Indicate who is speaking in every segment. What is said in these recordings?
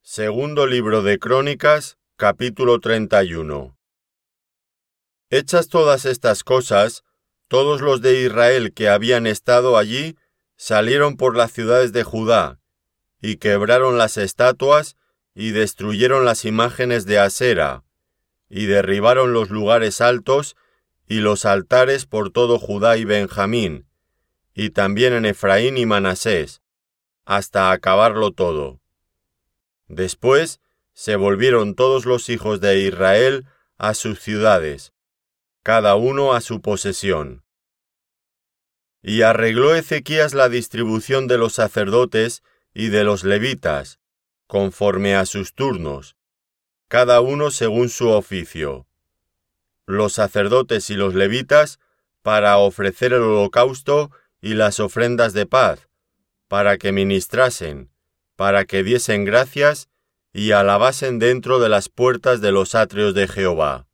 Speaker 1: Segundo libro de Crónicas, capítulo 31. Hechas todas estas cosas, todos los de Israel que habían estado allí salieron por las ciudades de Judá, y quebraron las estatuas, y destruyeron las imágenes de Asera, y derribaron los lugares altos, y los altares por todo Judá y Benjamín, y también en Efraín y Manasés, hasta acabarlo todo. Después se volvieron todos los hijos de Israel a sus ciudades, cada uno a su posesión. Y arregló Ezequías la distribución de los sacerdotes y de los levitas, conforme a sus turnos, cada uno según su oficio. Los sacerdotes y los levitas para ofrecer el holocausto y las ofrendas de paz, para que ministrasen, para que diesen gracias y alabasen dentro de las puertas de los atrios de Jehová.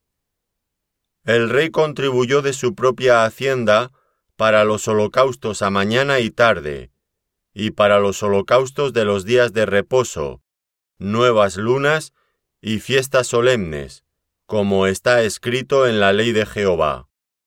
Speaker 1: El rey contribuyó de su propia hacienda para los holocaustos a mañana y tarde, y para los holocaustos de los días de reposo, nuevas lunas y fiestas solemnes, como está escrito en la ley de Jehová.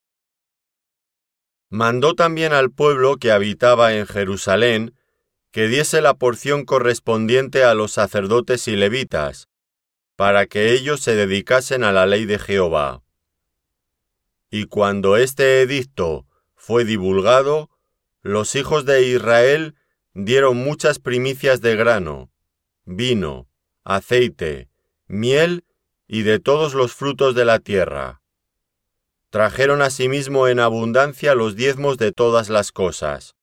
Speaker 1: Mandó también al pueblo que habitaba en Jerusalén que diese la porción correspondiente a los sacerdotes y levitas, para que ellos se dedicasen a la ley de Jehová. Y cuando este edicto fue divulgado, los hijos de Israel dieron muchas primicias de grano, vino, aceite, miel y de todos los frutos de la tierra. Trajeron asimismo en abundancia los diezmos de todas las cosas.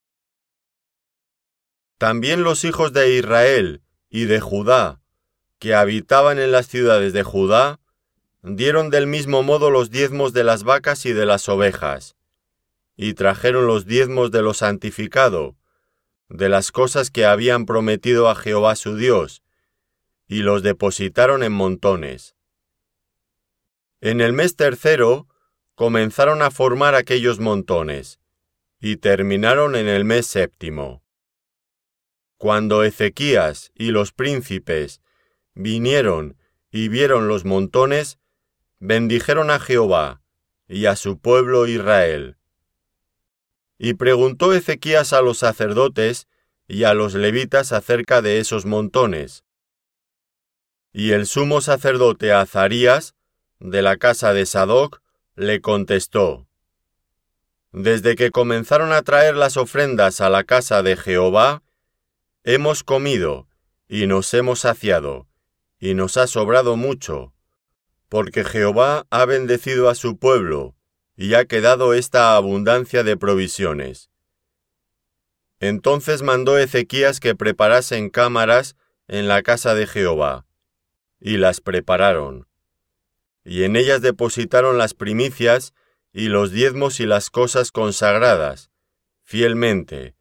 Speaker 1: También los hijos de Israel y de Judá, que habitaban en las ciudades de Judá, dieron del mismo modo los diezmos de las vacas y de las ovejas, y trajeron los diezmos de lo santificado, de las cosas que habían prometido a Jehová su Dios, y los depositaron en montones. En el mes tercero comenzaron a formar aquellos montones, y terminaron en el mes séptimo. Cuando Ezequías y los príncipes vinieron y vieron los montones, bendijeron a Jehová y a su pueblo Israel. Y preguntó Ezequías a los sacerdotes y a los levitas acerca de esos montones. Y el sumo sacerdote Azarías, de la casa de Sadoc, le contestó: Desde que comenzaron a traer las ofrendas a la casa de Jehová, hemos comido y nos hemos saciado, y nos ha sobrado mucho, porque Jehová ha bendecido a su pueblo, y ha quedado esta abundancia de provisiones. Entonces mandó Ezequías que preparasen cámaras en la casa de Jehová, y las prepararon. Y en ellas depositaron las primicias y los diezmos y las cosas consagradas, fielmente,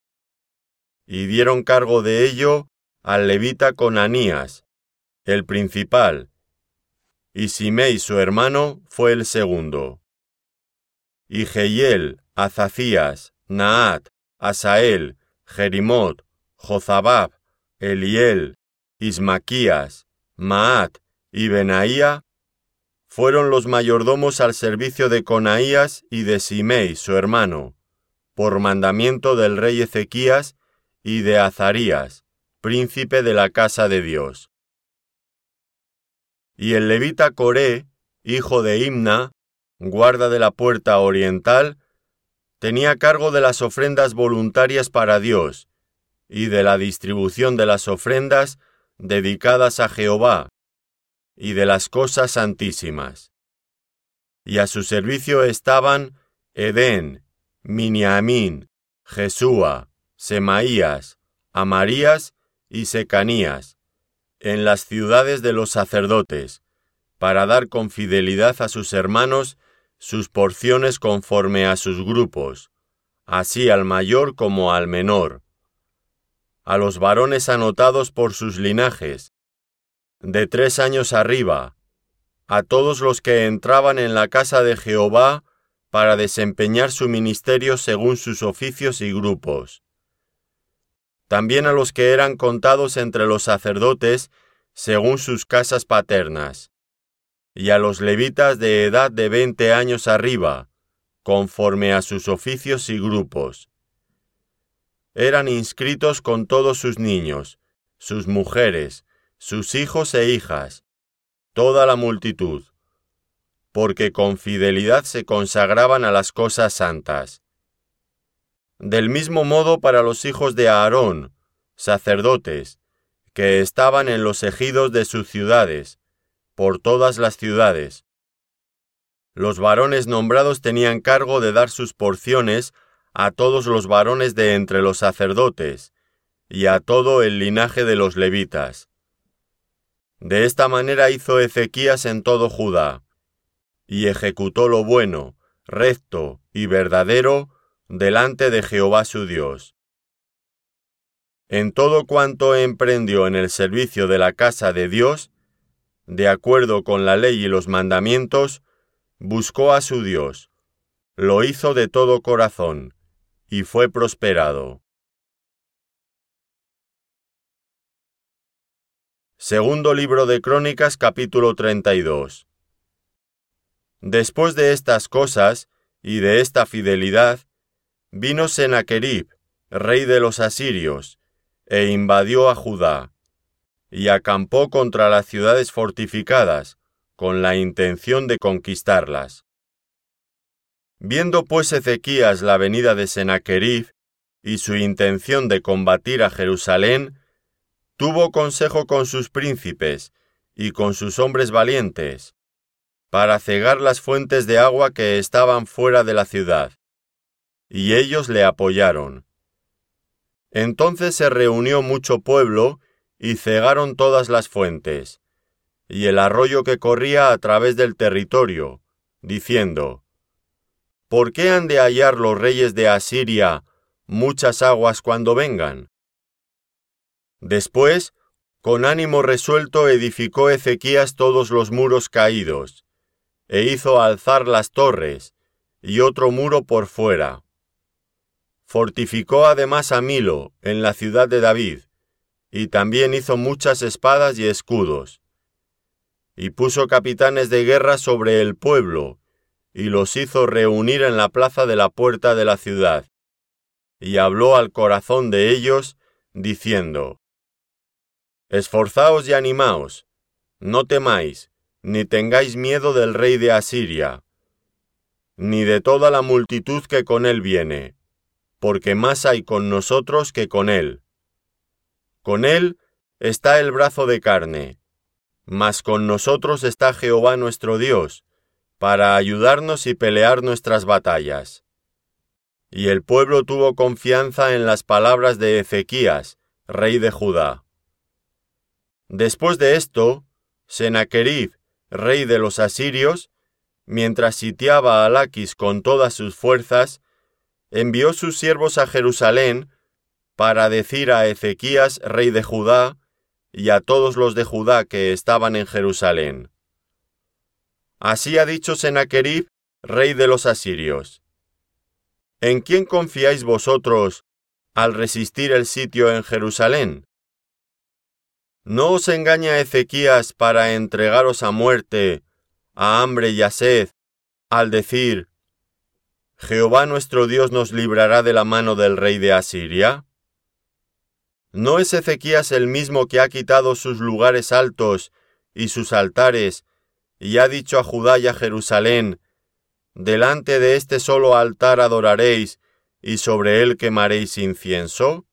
Speaker 1: y dieron cargo de ello al levita Conanías, el principal, y Simei su hermano fue el segundo. Y Jehiel, Azacías, Naat, Asael, Jerimot, Jozabab, Eliel, Ismaquías, Maat y Benaía fueron los mayordomos al servicio de Conaías y de Simei su hermano, por mandamiento del rey Ezequías y de Azarías, príncipe de la casa de Dios. Y el levita Coré, hijo de Imna, guarda de la puerta oriental, tenía cargo de las ofrendas voluntarias para Dios, y de la distribución de las ofrendas dedicadas a Jehová, y de las cosas santísimas. Y a su servicio estaban Edén, Miniamín, Jesúa, Semaías, Amarías y Secanías, en las ciudades de los sacerdotes, para dar con fidelidad a sus hermanos sus porciones conforme a sus grupos, así al mayor como al menor, a los varones anotados por sus linajes, de 3 años arriba, a todos los que entraban en la casa de Jehová para desempeñar su ministerio según sus oficios y grupos. también a los que eran contados entre los sacerdotes según sus casas paternas, y a los levitas de edad de 20 años arriba, conforme a sus oficios y grupos. Eran inscritos con todos sus niños, sus mujeres, sus hijos e hijas, toda la multitud, porque con fidelidad se consagraban a las cosas santas. Del mismo modo para los hijos de Aarón, sacerdotes, que estaban en los ejidos de sus ciudades, por todas las ciudades. Los varones nombrados tenían cargo de dar sus porciones a todos los varones de entre los sacerdotes, y a todo el linaje de los levitas. De esta manera hizo Ezequías en todo Judá, y ejecutó lo bueno, recto y verdadero delante de Jehová su Dios. En todo cuanto emprendió en el servicio de la casa de Dios, de acuerdo con la ley y los mandamientos, buscó a su Dios, lo hizo de todo corazón, y fue prosperado. Segundo libro de Crónicas, capítulo 32. Después de estas cosas, y de esta fidelidad, vino Sennacherib, rey de los asirios, e invadió a Judá, y acampó contra las ciudades fortificadas, con la intención de conquistarlas. Viendo pues Ezequías la venida de Sennacherib, y su intención de combatir a Jerusalén, tuvo consejo con sus príncipes, y con sus hombres valientes, para cegar las fuentes de agua que estaban fuera de la ciudad. Y ellos le apoyaron. Entonces se reunió mucho pueblo, y cegaron todas las fuentes, y el arroyo que corría a través del territorio, diciendo: ¿Por qué han de hallar los reyes de Asiria muchas aguas cuando vengan? Después, con ánimo resuelto edificó Ezequías todos los muros caídos, e hizo alzar las torres, y otro muro por fuera. Fortificó además a Milo, en la ciudad de David, y también hizo muchas espadas y escudos. Y puso capitanes de guerra sobre el pueblo, y los hizo reunir en la plaza de la puerta de la ciudad. Y habló al corazón de ellos, diciendo: Esforzaos y animaos, no temáis, ni tengáis miedo del rey de Asiria, ni de toda la multitud que con él viene, porque más hay con nosotros que con él. Con él está el brazo de carne, mas con nosotros está Jehová nuestro Dios, para ayudarnos y pelear nuestras batallas. Y el pueblo tuvo confianza en las palabras de Ezequías, rey de Judá. Después de esto, Sennacherib, rey de los asirios, mientras sitiaba a Laquis con todas sus fuerzas, envió sus siervos a Jerusalén para decir a Ezequías, rey de Judá, y a todos los de Judá que estaban en Jerusalén: Así ha dicho Sennacherib, rey de los asirios: ¿En quién confiáis vosotros al resistir el sitio en Jerusalén? ¿No os engaña Ezequías para entregaros a muerte, a hambre y a sed, al decir: Jehová nuestro Dios nos librará de la mano del rey de Asiria? ¿No es Ezequías el mismo que ha quitado sus lugares altos y sus altares, y ha dicho a Judá y a Jerusalén: delante de este solo altar adoraréis, y sobre él quemaréis incienso?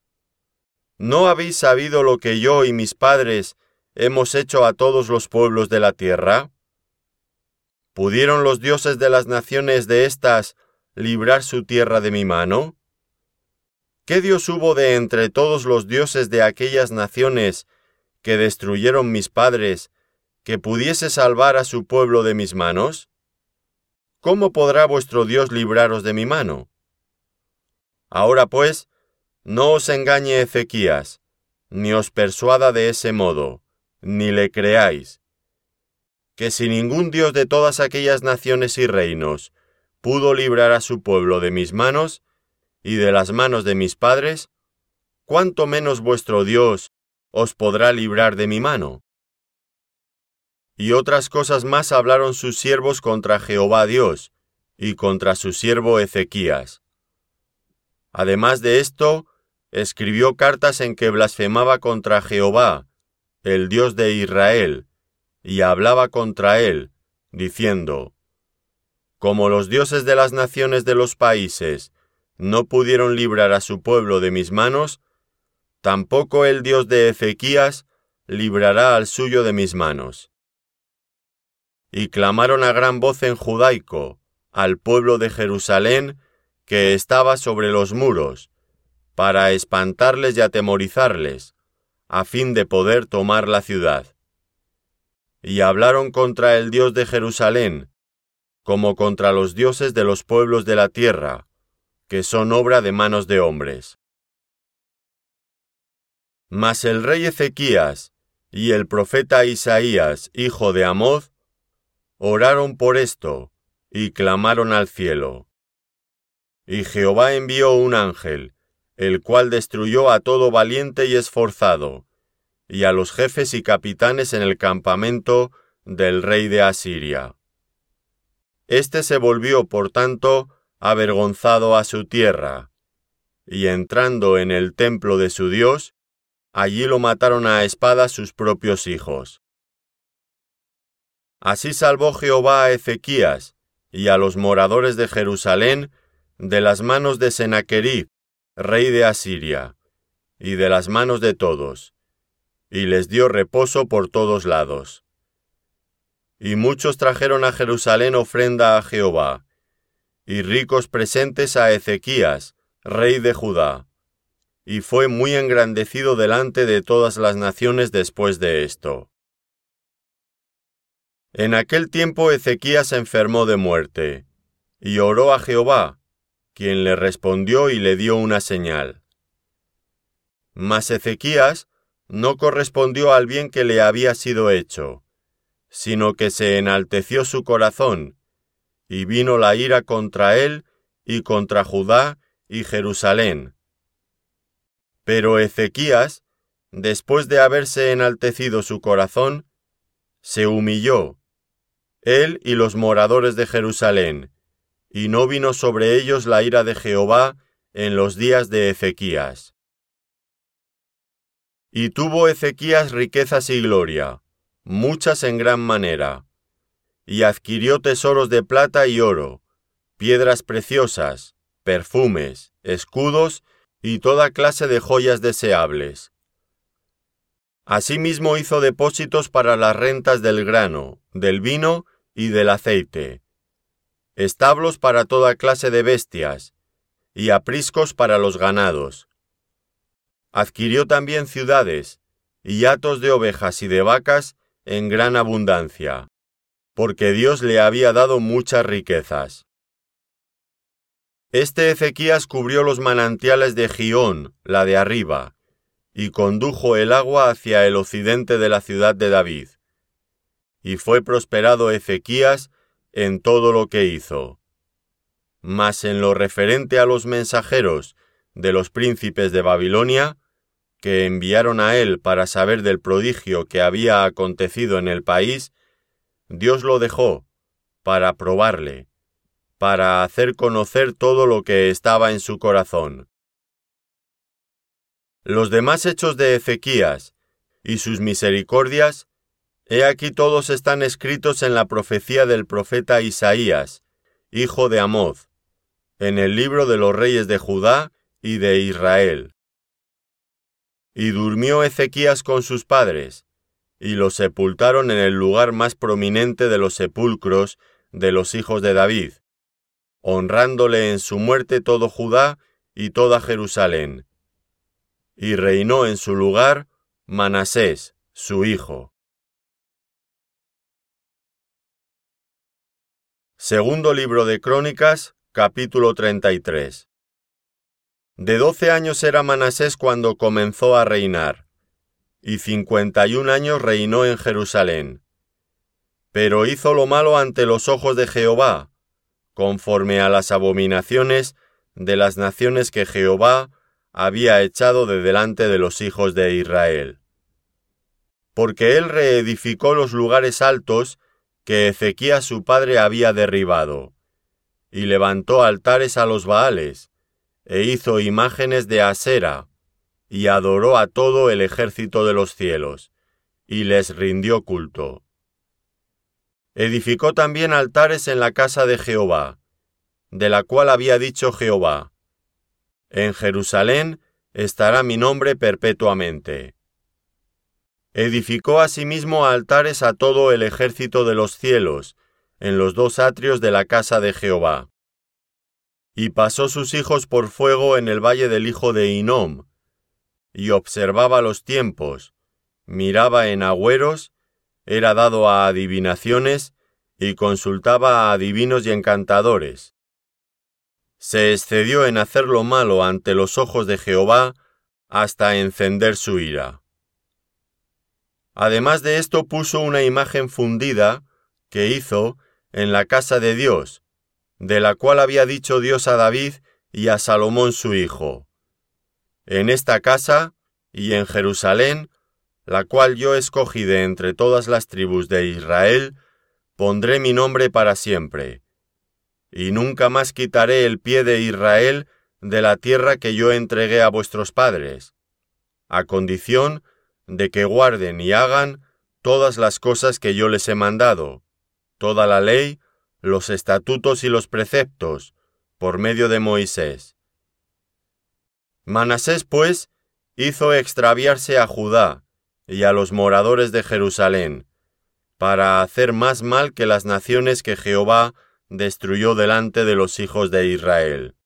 Speaker 1: ¿No habéis sabido lo que yo y mis padres hemos hecho a todos los pueblos de la tierra? ¿Pudieron los dioses de las naciones de éstas librar su tierra de mi mano? ¿Qué Dios hubo de entre todos los dioses de aquellas naciones que destruyeron mis padres, que pudiese salvar a su pueblo de mis manos? ¿Cómo podrá vuestro Dios libraros de mi mano? Ahora pues, no os engañe Ezequías, ni os persuada de ese modo, ni le creáis, que si ningún Dios de todas aquellas naciones y reinos pudo librar a su pueblo de mis manos y de las manos de mis padres, ¿cuánto menos vuestro Dios os podrá librar de mi mano? Y otras cosas más hablaron sus siervos contra Jehová Dios, y contra su siervo Ezequías. Además de esto, escribió cartas en que blasfemaba contra Jehová, el Dios de Israel, y hablaba contra él, diciendo: Como los dioses de las naciones de los países no pudieron librar a su pueblo de mis manos, tampoco el Dios de Ezequías librará al suyo de mis manos. Y clamaron a gran voz en judaico, al pueblo de Jerusalén, que estaba sobre los muros, para espantarles y atemorizarles, a fin de poder tomar la ciudad. Y hablaron contra el Dios de Jerusalén, como contra los dioses de los pueblos de la tierra, que son obra de manos de hombres. Mas el rey Ezequías y el profeta Isaías, hijo de Amoz, oraron por esto, y clamaron al cielo. Y Jehová envió un ángel, el cual destruyó a todo valiente y esforzado, y a los jefes y capitanes en el campamento del rey de Asiria. Este se volvió, por tanto, avergonzado a su tierra, y entrando en el templo de su Dios, allí lo mataron a espada sus propios hijos. Así salvó Jehová a Ezequías y a los moradores de Jerusalén de las manos de Sennacherib, rey de Asiria, y de las manos de todos, y les dio reposo por todos lados. Y muchos trajeron a Jerusalén ofrenda a Jehová, y ricos presentes a Ezequías, rey de Judá, y fue muy engrandecido delante de todas las naciones después de esto. En aquel tiempo Ezequías se enfermó de muerte, y oró a Jehová, quien le respondió y le dio una señal. Mas Ezequías no correspondió al bien que le había sido hecho, sino que se enalteció su corazón, y vino la ira contra él y contra Judá y Jerusalén. Pero Ezequías, después de haberse enaltecido su corazón, se humilló, él y los moradores de Jerusalén, y no vino sobre ellos la ira de Jehová en los días de Ezequías. Y tuvo Ezequías riquezas y gloria, muchas en gran manera, y adquirió tesoros de plata y oro, piedras preciosas, perfumes, escudos y toda clase de joyas deseables. Asimismo hizo depósitos para las rentas del grano, del vino y del aceite, establos para toda clase de bestias, y apriscos para los ganados. Adquirió también ciudades, y hatos de ovejas y de vacas en gran abundancia, porque Dios le había dado muchas riquezas. Este Ezequías cubrió los manantiales de Gihón, la de arriba, y condujo el agua hacia el occidente de la ciudad de David. Y fue prosperado Ezequías en todo lo que hizo. Mas en lo referente a los mensajeros de los príncipes de Babilonia, que enviaron a él para saber del prodigio que había acontecido en el país, Dios lo dejó para probarle, para hacer conocer todo lo que estaba en su corazón. Los demás hechos de Ezequías y sus misericordias, he aquí todos están escritos en la profecía del profeta Isaías, hijo de Amoz, en el libro de los reyes de Judá y de Israel. Y durmió Ezequías con sus padres, y lo sepultaron en el lugar más prominente de los sepulcros de los hijos de David, honrándole en su muerte todo Judá y toda Jerusalén. Y reinó en su lugar Manasés, su hijo. Segundo libro de Crónicas, capítulo 33. De 12 años era Manasés cuando comenzó a reinar, y 51 años reinó en Jerusalén. Pero hizo lo malo ante los ojos de Jehová, conforme a las abominaciones de las naciones que Jehová había echado de delante de los hijos de Israel. Porque él reedificó los lugares altos que Ezequías su padre había derribado, y levantó altares a los Baales, e hizo imágenes de Asera, y adoró a todo el ejército de los cielos, y les rindió culto. Edificó también altares en la casa de Jehová, de la cual había dicho Jehová: En Jerusalén estará mi nombre perpetuamente. Edificó asimismo altares a todo el ejército de los cielos, en los dos atrios de la casa de Jehová. Y pasó sus hijos por fuego en el valle del hijo de Hinnom, y observaba los tiempos, miraba en agüeros, era dado a adivinaciones, y consultaba a adivinos y encantadores. Se excedió en hacer lo malo ante los ojos de Jehová, hasta encender su ira. Además de esto puso una imagen fundida, que hizo, en la casa de Dios, de la cual había dicho Dios a David y a Salomón su hijo: En esta casa, y en Jerusalén, la cual yo escogí de entre todas las tribus de Israel, pondré mi nombre para siempre, y nunca más quitaré el pie de Israel de la tierra que yo entregué a vuestros padres, a condición de que guarden y hagan todas las cosas que yo les he mandado, toda la ley, los estatutos y los preceptos, por medio de Moisés. Manasés, pues, hizo extraviarse a Judá y a los moradores de Jerusalén, para hacer más mal que las naciones que Jehová destruyó delante de los hijos de Israel.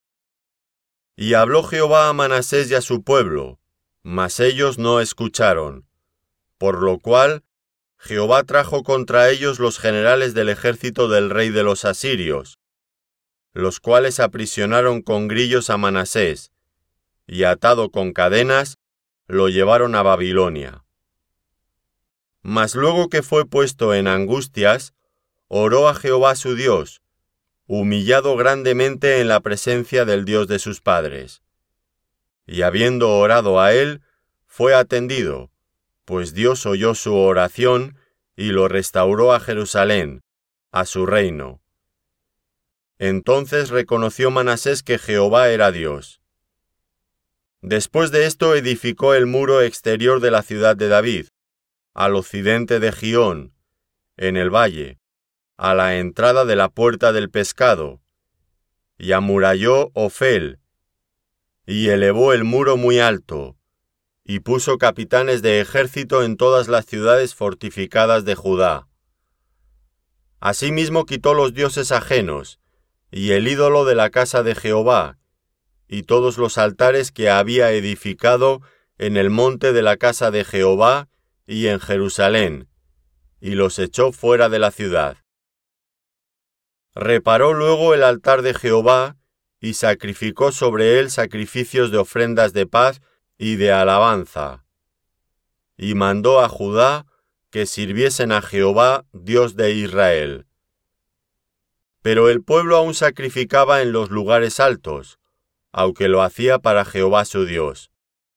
Speaker 1: Y habló Jehová a Manasés y a su pueblo, mas ellos no escucharon, por lo cual Jehová trajo contra ellos los generales del ejército del rey de los asirios, los cuales aprisionaron con grillos a Manasés, y atado con cadenas, lo llevaron a Babilonia. Mas luego que fue puesto en angustias, oró a Jehová su Dios, humillado grandemente en la presencia del Dios de sus padres. Y habiendo orado a él, fue atendido, pues Dios oyó su oración y lo restauró a Jerusalén, a su reino. Entonces reconoció Manasés que Jehová era Dios. Después de esto edificó el muro exterior de la ciudad de David, al occidente de Gión, en el valle, a la entrada de la puerta del pescado, y amuralló Ofel, y elevó el muro muy alto, y puso capitanes de ejército en todas las ciudades fortificadas de Judá. Asimismo quitó los dioses ajenos, y el ídolo de la casa de Jehová, y todos los altares que había edificado en el monte de la casa de Jehová y en Jerusalén, y los echó fuera de la ciudad. Reparó luego el altar de Jehová, y sacrificó sobre él sacrificios de ofrendas de paz y de alabanza. Y mandó a Judá que sirviesen a Jehová, Dios de Israel. Pero el pueblo aún sacrificaba en los lugares altos, aunque lo hacía para Jehová su Dios.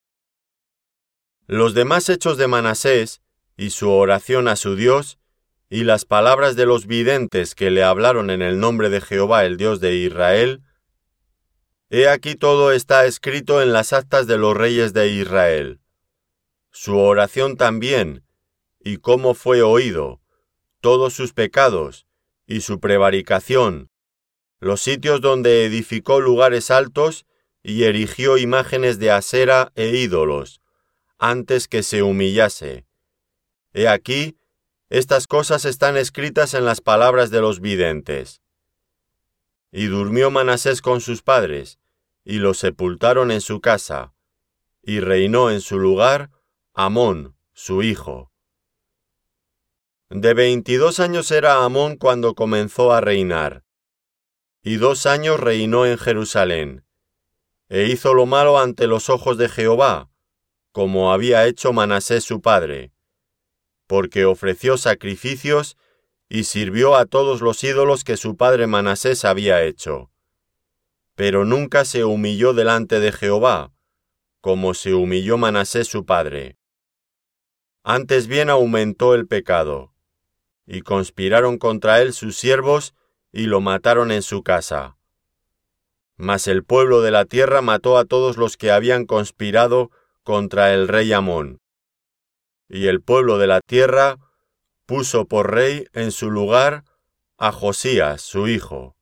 Speaker 1: Los demás hechos de Manasés, y su oración a su Dios, y las palabras de los videntes que le hablaron en el nombre de Jehová el Dios de Israel, he aquí todo está escrito en las actas de los reyes de Israel. Su oración también, y cómo fue oído, todos sus pecados, y su prevaricación, los sitios donde edificó lugares altos y erigió imágenes de Asera e ídolos, antes que se humillase. He aquí, estas cosas están escritas en las palabras de los videntes. Y durmió Manasés con sus padres, y los sepultaron en su casa, y reinó en su lugar Amón, su hijo. De 22 años era Amón cuando comenzó a reinar, y 2 años reinó en Jerusalén, e hizo lo malo ante los ojos de Jehová, como había hecho Manasés su padre, porque ofreció sacrificios y sirvió a todos los ídolos que su padre Manasés había hecho. Pero nunca se humilló delante de Jehová, como se humilló Manasés su padre. Antes bien aumentó el pecado, y conspiraron contra él sus siervos y lo mataron en su casa. Mas el pueblo de la tierra mató a todos los que habían conspirado contra el rey Amón. Y el pueblo de la tierra puso por rey en su lugar a Josías, su hijo.